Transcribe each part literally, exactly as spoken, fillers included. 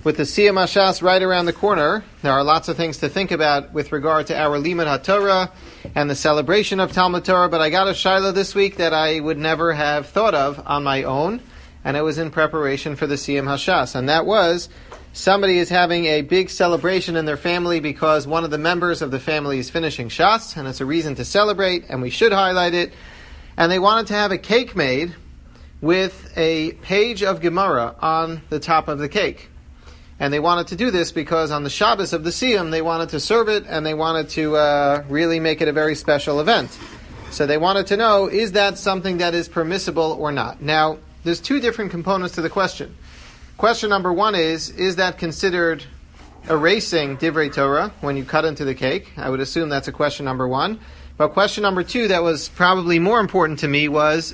with the Siyam HaShas right around the corner, there are lots of things to think about with regard to our Limud HaTorah and the celebration of Talmud Torah, but I got a Shiloh this week that I would never have thought of on my own, and it was in preparation for the Siyam HaShas, and that was, somebody is having a big celebration in their family because one of the members of the family is finishing Shas, and it's a reason to celebrate, and we should highlight it, and they wanted to have a cake made with a page of Gemara on the top of the cake. And they wanted to do this because on the Shabbos of the Siyam, they wanted to serve it and they wanted to uh, really make it a very special event. So they wanted to know, is that something that is permissible or not? Now, there's two different components to the question. Question number one is, is that considered erasing Divrei Torah when you cut into the cake? I would assume that's a question number one. But question number two that was probably more important to me was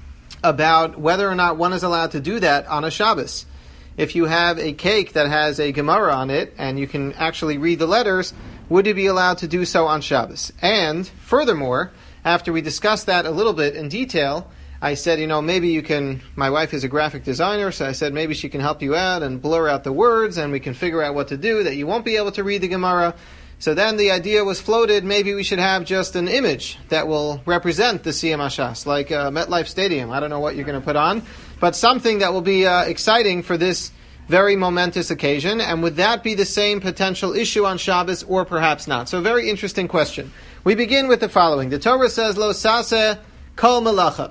about whether or not one is allowed to do that on a Shabbos. If you have a cake that has a Gemara on it, and you can actually read the letters, would you be allowed to do so on Shabbos? And, furthermore, after we discussed that a little bit in detail, I said, you know, maybe you can, my wife is a graphic designer, so I said maybe she can help you out and blur out the words, and we can figure out what to do, that you won't be able to read the Gemara. So then the idea was floated, maybe we should have just an image that will represent the Siyam HaShas, like uh, MetLife Stadium. I don't know what you're going to put on, but something that will be uh, exciting for this very momentous occasion. And would that be the same potential issue on Shabbos, or perhaps not? So very interesting question. We begin with the following. The Torah says, Lo saseh kol malacha.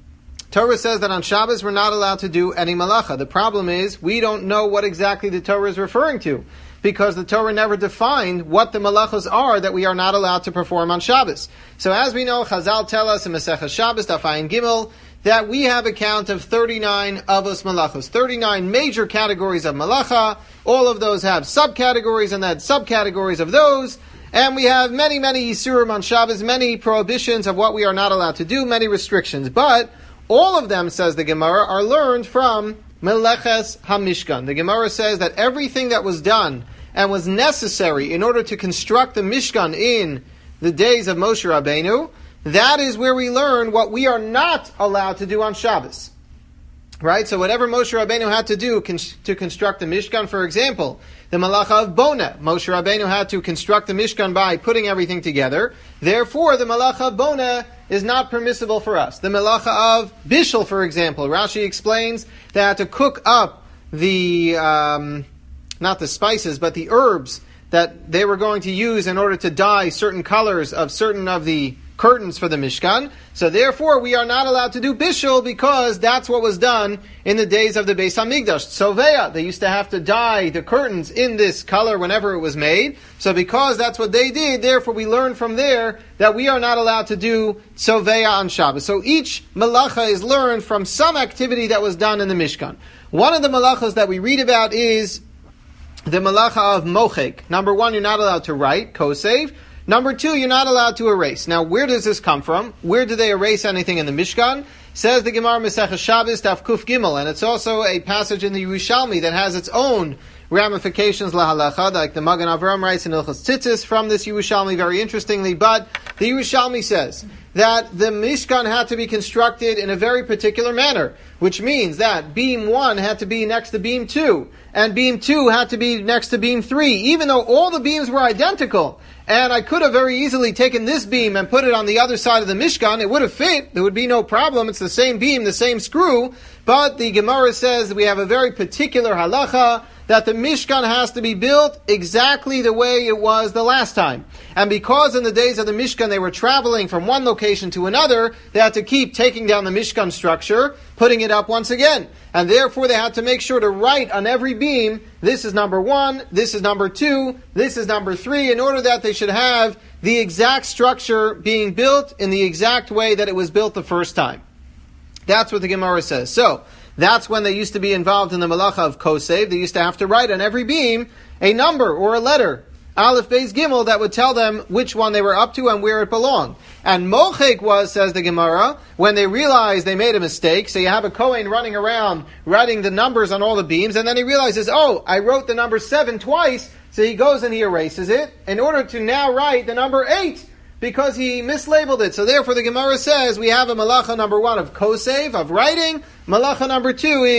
Torah says that on Shabbos we're not allowed to do any malacha. The problem is, we don't know what exactly the Torah is referring to, because the Torah never defined what the malachos are that we are not allowed to perform on Shabbos. So as we know, Chazal tell us in Masechah Shabbos, Daf Ayin Gimel, that we have a count of thirty-nine avos malachos, thirty-nine major categories of malacha. All of those have subcategories, and then subcategories of those. And we have many, many Yisurim on Shabbos, many prohibitions of what we are not allowed to do, many restrictions. But all of them, says the Gemara, are learned from Meleches HaMishkan. The Gemara says that everything that was done and was necessary in order to construct the Mishkan in the days of Moshe Rabbeinu, that is where we learn what we are not allowed to do on Shabbos. Right? So whatever Moshe Rabbeinu had to do con- to construct the Mishkan, for example, the Malacha of Bona, Moshe Rabbeinu had to construct the Mishkan by putting everything together. Therefore, the Malacha of Bona is not permissible for us. The Malacha of Bishul, for example, Rashi explains that to cook up the, um, not the spices, but the herbs that they were going to use in order to dye certain colors of certain of the curtains for the Mishkan. So therefore, we are not allowed to do Bishul because that's what was done in the days of the Beis HaMikdash. Tzoveya, they used to have to dye the curtains in this color whenever it was made. So because that's what they did, therefore we learn from there that we are not allowed to do Tzoveya on Shabbos. So each malacha is learned from some activity that was done in the Mishkan. One of the malachas that we read about is the malacha of Mochek. Number one, you're not allowed to write, kosev. Number two, you're not allowed to erase. Now, where does this come from? Where do they erase anything in the Mishkan? Says the Gemara Masechah Shabbos, Daf Kuf Gimel, and it's also a passage in the Yerushalmi that has its own ramifications lahalacha, like the Magen Avraham writes in Ilchos Tzitzis from this Yerushalmi, very interestingly. But the Yerushalmi says that the Mishkan had to be constructed in a very particular manner, which means that beam one had to be next to beam two, and beam two had to be next to beam three, even though all the beams were identical. And I could have very easily taken this beam and put it on the other side of the Mishkan. It would have fit. There would be no problem. It's the same beam, the same screw. But the Gemara says we have a very particular halacha that the Mishkan has to be built exactly the way it was the last time. And because in the days of the Mishkan they were traveling from one location to another, they had to keep taking down the Mishkan structure, putting it up once again. And therefore they had to make sure to write on every beam, this is number one, this is number two, this is number three, in order that they should have the exact structure being built in the exact way that it was built the first time. That's what the Gemara says. So, that's when they used to be involved in the malacha of kosev. They used to have to write on every beam a number or a letter, Aleph, Beis, Gimel, that would tell them which one they were up to and where it belonged. And Mochek was, says the Gemara, when they realized they made a mistake. So you have a Kohen running around writing the numbers on all the beams, and then he realizes, oh, I wrote the number seven twice, so he goes and he erases it in order to now write the number eight, because he mislabeled it. So therefore the Gemara says we have a malacha number one of kosev, of writing. Malacha number two is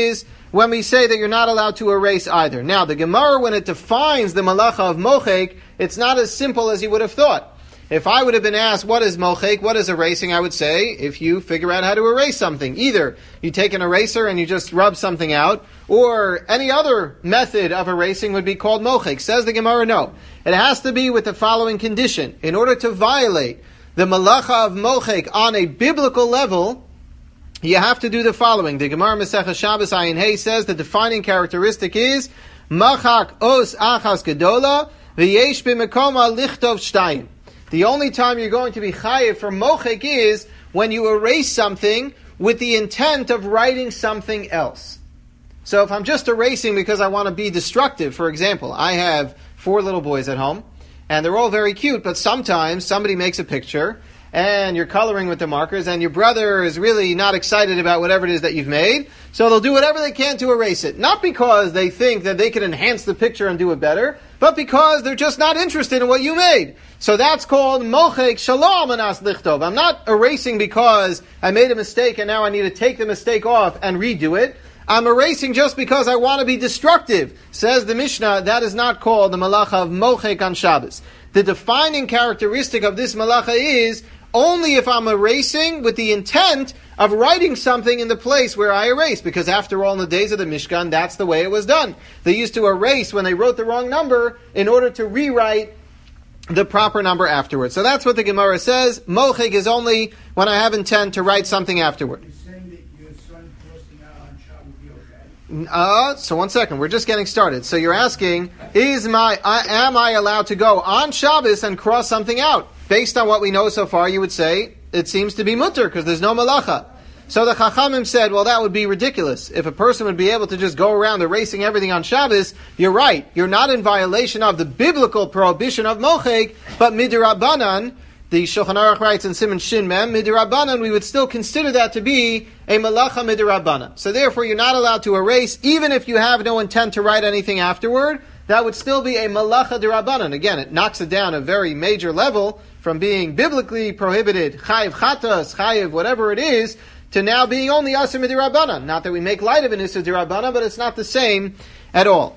when we say that you're not allowed to erase either. Now, the Gemara, when it defines the malacha of mochek, it's not as simple as you would have thought. If I would have been asked, what is mochek, what is erasing, I would say, if you figure out how to erase something. Either you take an eraser and you just rub something out, or any other method of erasing would be called mochek. Says the Gemara, no. It has to be with the following condition. In order to violate the malacha of mochek on a biblical level, you have to do the following. The Gemara Masechah Shabbos Ayin Hey says the defining characteristic is machak os achas gedola v'yesh b'mekoma lichtov shtayim. The only time you're going to be chayiv for mochek is when you erase something with the intent of writing something else. So if I'm just erasing because I want to be destructive, for example, I have four little boys at home, and they're all very cute, but sometimes somebody makes a picture, and you're coloring with the markers, and your brother is really not excited about whatever it is that you've made, so they'll do whatever they can to erase it. Not because they think that they can enhance the picture and do it better, but because they're just not interested in what you made. So that's called mochek shalom anas lichtov. I'm not erasing because I made a mistake and now I need to take the mistake off and redo it. I'm erasing just because I want to be destructive. Says the Mishnah, that is not called the malacha of mochek on Shabbos. The defining characteristic of this malacha is only if I'm erasing with the intent of writing something in the place where I erased. Because after all, in the days of the Mishkan, that's the way it was done. They used to erase when they wrote the wrong number in order to rewrite the proper number afterwards. So that's what the Gemara says. Mochek is only when I have intent to write something afterward. You're saying that your son crossing out on Shabbos would be okay? Uh, so one second, we're just getting started. So you're asking, is my, uh, am I allowed to go on Shabbos and cross something out? Based on what we know so far, you would say, it seems to be mutter, because there's no malacha. So the Chachamim said, well, that would be ridiculous. If a person would be able to just go around erasing everything on Shabbos, you're right. You're not in violation of the biblical prohibition of mochek, but midrabanan, the Shulchan Aruch writes in Siman Shin Mem, midrabanan, we would still consider that to be a malacha midrabanan. So therefore, you're not allowed to erase, even if you have no intent to write anything afterward. That would still be a malacha derabanan. Again, it knocks it down a very major level from being biblically prohibited, chayiv chatas, chayiv whatever it is, to now being only asur midirabanan. Not that we make light of an isur derabanan, but it's not the same at all.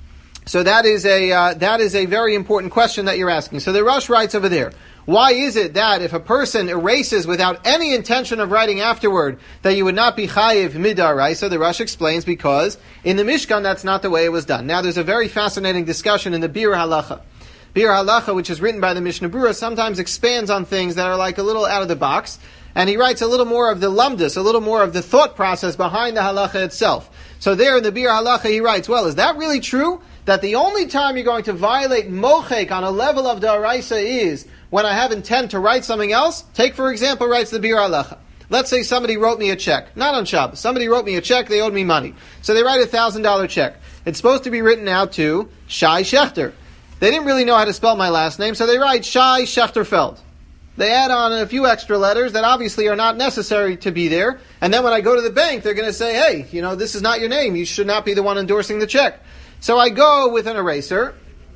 So that is a uh, that is a very important question that you're asking. So the Rosh writes over there, why is it that if a person erases without any intention of writing afterward, that you would not be chayiv midaraisa? The Rosh explains because in the Mishkan that's not the way it was done. Now there's a very fascinating discussion in the Bir Halacha. Bir Halacha, which is written by the Mishnah Berurah, sometimes expands on things that are like a little out of the box, and he writes a little more of the lumdus, a little more of the thought process behind the halacha itself. So there in the Bir Halacha he writes, well, is that really true? That the only time you're going to violate mochek on a level of da'araisa is when I have intent to write something else? Take, for example, writes the Bir Halacha. Let's say somebody wrote me a check, not on Shabbos. Somebody wrote me a check, they owed me money. So they write a one thousand dollars check. It's supposed to be written out to Shai Shechter. They didn't really know how to spell my last name, so they write Shai Schechterfeld. They add on a few extra letters that obviously are not necessary to be there. And then when I go to the bank, they're going to say, hey, you know, this is not your name. You should not be the one endorsing the check. So I go with an eraser,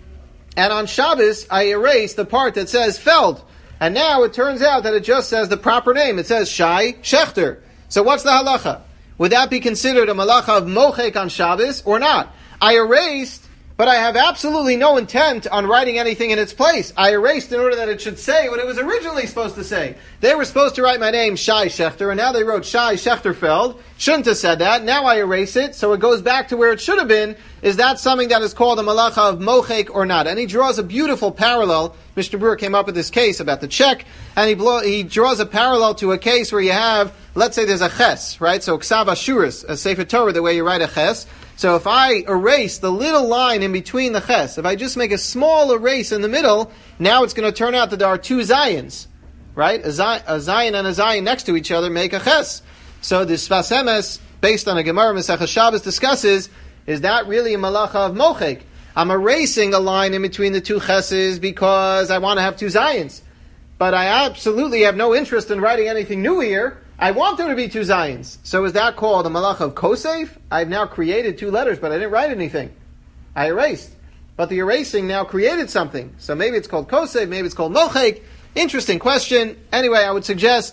and on Shabbos, I erase the part that says Feld. And now it turns out that it just says the proper name. It says Shai Shechter. So what's the halacha? Would that be considered a malacha of mochek on Shabbos or not? I erased, but I have absolutely no intent on writing anything in its place. I erased in order that it should say what it was originally supposed to say. They were supposed to write my name, Shai Shechter, and now they wrote Shai Schechterfeld. Shouldn't have said that. Now I erase it, so it goes back to where it should have been. Is that something that is called a malacha of mochek or not? And he draws a beautiful parallel. Mister Brewer came up with this case about the check, and he, blow, he draws a parallel to a case where you have, let's say there's a ches, right? So Ksav Ashuris, a Sefer Torah, the way you write a ches. So if I erase the little line in between the ches, if I just make a small erase in the middle, now it's going to turn out that there are two zayins, right? A, zay, a zayin and a zayin next to each other make a ches. So the Sfas Emes, based on a Gemara Masechah Shabbos, discusses, is that really a malacha of mochek? I'm erasing a line in between the two cheses because I want to have two zayins. But I absolutely have no interest in writing anything new here. I want there to be two zayins. So is that called a malacha of kosef? I've now created two letters, but I didn't write anything. I erased. But the erasing now created something. So maybe it's called kosef, maybe it's called mochek. Interesting question. Anyway, I would suggest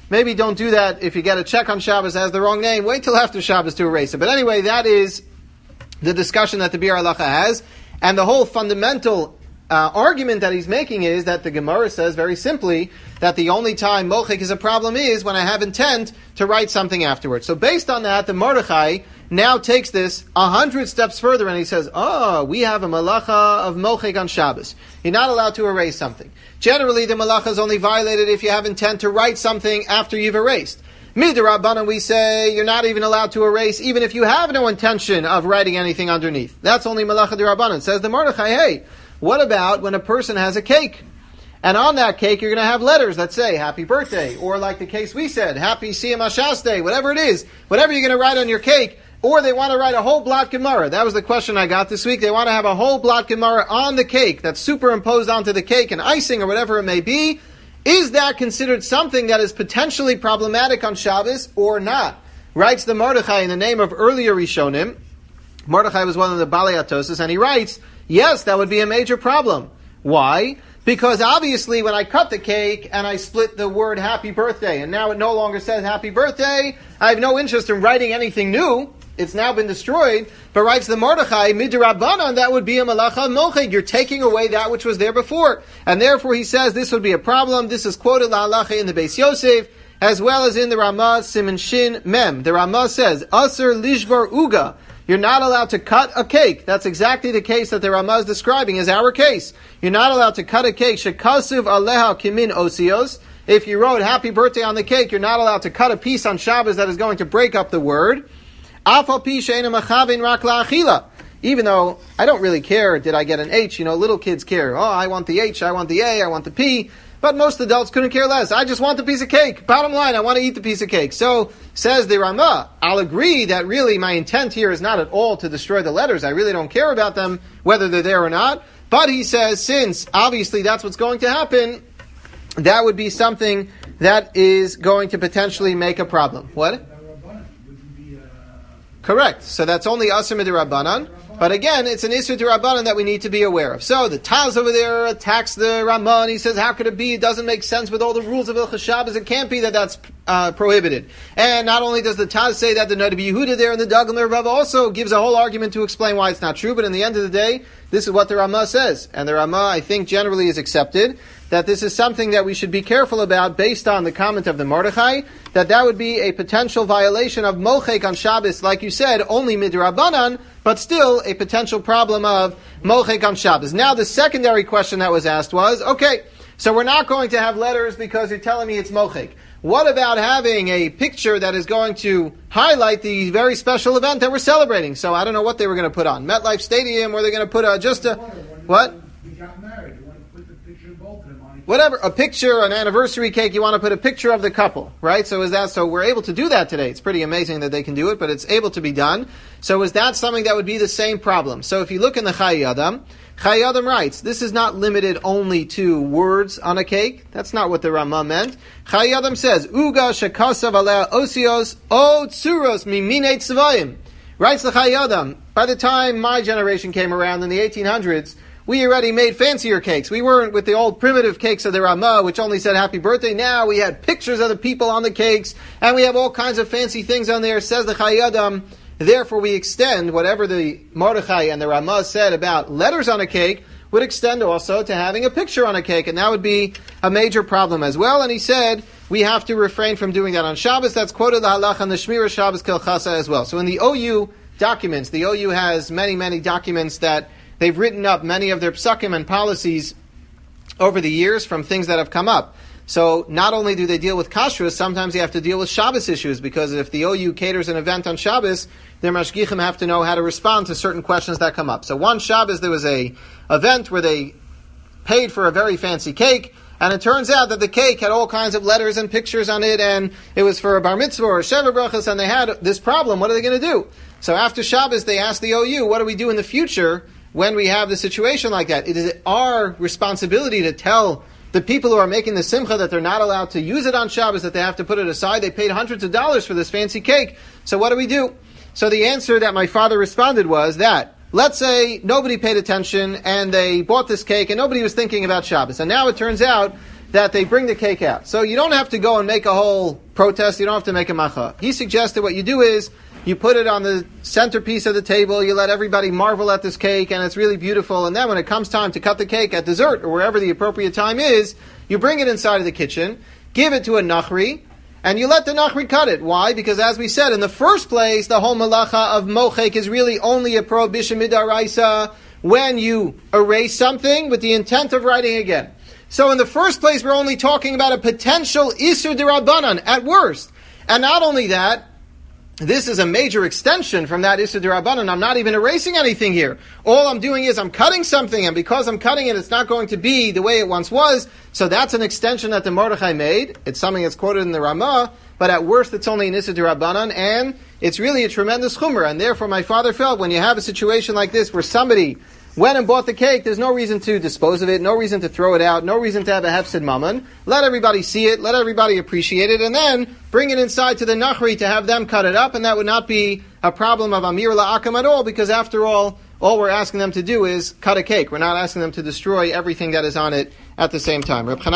maybe don't do that if you get a check on Shabbos that has the wrong name. Wait till after Shabbos to erase it. But anyway, that is the discussion that the Biur Halacha has. And the whole fundamental uh, argument that he's making is that the Gemara says very simply that the only time mochik is a problem is when I have intent to write something afterwards. So based on that, the Mordechai now takes this a hundred steps further and he says, oh, we have a malacha of mochik on Shabbos. You're not allowed to erase something. Generally, the malacha is only violated if you have intent to write something after you've erased. Midrabanan, we say you're not even allowed to erase even if you have no intention of writing anything underneath. That's only malacha d'Rabbanan. Says the Mordechai, hey, what about when a person has a cake? And on that cake, you're going to have letters that say, happy birthday, or like the case we said, happy Siyam HaShas, whatever it is, whatever you're going to write on your cake, or they want to write a whole blot Gemara. That was the question I got this week. They want to have a whole blot Gemara on the cake that's superimposed onto the cake and icing or whatever it may be. Is that considered something that is potentially problematic on Shabbos or not? Writes the Mordechai in the name of earlier Rishonim. Mordechai was one of the Balei HaTosas, and he writes, yes, that would be a major problem. Why? Because obviously when I cut the cake and I split the word happy birthday, and now it no longer says happy birthday, I have no interest in writing anything new. It's now been destroyed. But writes the Mordechai, midrabanan, that would be a malacha mocheg. You're taking away that which was there before. And therefore he says this would be a problem. This is quoted la'alacha in the Beis Yosef, as well as in the Ramah Siman Shin Mem. The Ramah says, Aser lishvar uga. You're not allowed to cut a cake. That's exactly the case that the Ramah is describing as our case. You're not allowed to cut a cake. Shekasuv aleha kimin osios. If you wrote happy birthday on the cake, you're not allowed to cut a piece on Shabbos that is going to break up the word. Even though I don't really care, did I get an H? You know, little kids care. Oh, I want the H, I want the A, I want the P. But most adults couldn't care less. I just want the piece of cake. Bottom line, I want to eat the piece of cake. So, says the Ramah, I'll agree that really my intent here is not at all to destroy the letters. I really don't care about them, whether they're there or not. But he says, since obviously that's what's going to happen, that would be something that is going to potentially make a problem. What? Correct. So that's only Asr Midrabanan. But again, it's an Isser D'Rabbanan that we need to be aware of. So the Taz over there attacks the Ramah, and he says, how could it be? It doesn't make sense with all the rules of Hilchos Shabbos. It can't be that that's uh, prohibited. And not only does the Taz say that, the Noda Yehuda there and the Dagmar Rav also gives a whole argument to explain why it's not true. But in the end of the day, this is what the Ramah says. And the Ramah, I think, generally is accepted, that this is something that we should be careful about based on the comment of the Mordechai, that that would be a potential violation of Mochek on Shabbos, like you said, only Midrabanan, but still a potential problem of Mochek on Shabbos. Now the secondary question that was asked was, okay, so we're not going to have letters because you're telling me it's Mochek. What about having a picture that is going to highlight the very special event that we're celebrating? So I don't know what they were going to put on. MetLife Stadium, or they're going to put a, just a, what? We got married. You want to put the picture of both of them on each Whatever, a picture, an anniversary cake, you want to put a picture of the couple, right? So is that, so we're able to do that today. It's pretty amazing that they can do it, but it's able to be done. So is that something that would be the same problem? So if you look in the Chayei Adam, Chayei Adam writes, this is not limited only to words on a cake. That's not what the Ramah meant. Chayei Adam says, Uga shekasav alea osios o tsuros mimine tzvayim. Writes the Chayei Adam, by the time my generation came around in the eighteen hundreds, we already made fancier cakes. We weren't with the old primitive cakes of the Ramah, which only said happy birthday. Now we had pictures of the people on the cakes, and we have all kinds of fancy things on there, says the Chayei Adam. Therefore, we extend whatever the Mordechai and the Ramah said about letters on a cake would extend also to having a picture on a cake, and that would be a major problem as well. And he said we have to refrain from doing that on Shabbos. That's quoted the Halach and the Shmira Shabbos Kilchasa as well. So in the O U documents, the O U has many, many documents that they've written up, many of their psukim and policies over the years from things that have come up. So not only do they deal with kashrus, sometimes you have to deal with Shabbos issues, because if the O U caters an event on Shabbos, their mashgichim have to know how to respond to certain questions that come up. So one Shabbos there was a event where they paid for a very fancy cake, and it turns out that the cake had all kinds of letters and pictures on it, and it was for a bar mitzvah or a sheva brachas, and they had this problem. What are they going to do? So after Shabbos, they asked the O U, what do we do in the future when we have the situation like that? It is our responsibility to tell the people who are making the simcha that they're not allowed to use it on Shabbos, that they have to put it aside. They paid hundreds of dollars for this fancy cake. So what do we do? So the answer that my father responded was that, let's say nobody paid attention and they bought this cake and nobody was thinking about Shabbos. And now it turns out that they bring the cake out. So you don't have to go and make a whole protest. You don't have to make a macha. He suggested what you do is you put it on the centerpiece of the table. You let everybody marvel at this cake, and it's really beautiful. And then when it comes time to cut the cake at dessert or wherever the appropriate time is, you bring it inside of the kitchen, give it to a nachri, and you let the nachri cut it. Why? Because as we said, in the first place, the whole malacha of mochek is really only a prohibition midaraisa when you erase something with the intent of writing again. So in the first place, we're only talking about a potential isur d'Rabbanan at worst. And not only that, this is a major extension from that isur d'Rabbanan. I'm not even erasing anything here. All I'm doing is I'm cutting something, and because I'm cutting it, it's not going to be the way it once was. So that's an extension that the Mordechai made. It's something that's quoted in the Ramah, but at worst, it's only an isur d'Rabbanan, and it's really a tremendous chumrah. And therefore, my father felt when you have a situation like this where somebody went and bought the cake, there's no reason to dispose of it, no reason to throw it out, no reason to have a hefsid mammon. Let everybody see it, let everybody appreciate it, and then bring it inside to the nachri to have them cut it up, and that would not be a problem of amir la'akam at all, because after all, all we're asking them to do is cut a cake. We're not asking them to destroy everything that is on it at the same time.